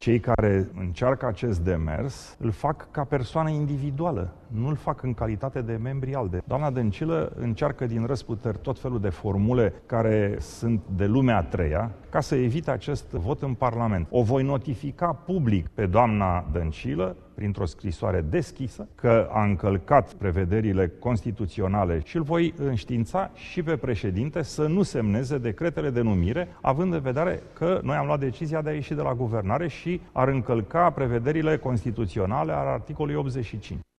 Cei care încearcă acest demers îl fac ca persoană individuală, nu îl fac în calitate de membri ALDE. Doamna Dăncilă încearcă din răsputeri tot felul de formule care sunt de lumea a treia ca să evite acest vot în Parlament. O voi notifica public pe doamna Dăncilă printr-o scrisoare deschisă că a încălcat prevederile constituționale și îl voi înștiința și pe președinte să nu semneze decretele de numire, având în vedere că noi am luat decizia de a ieși de la guvernare și ar încălca prevederile constituționale al articolului 85.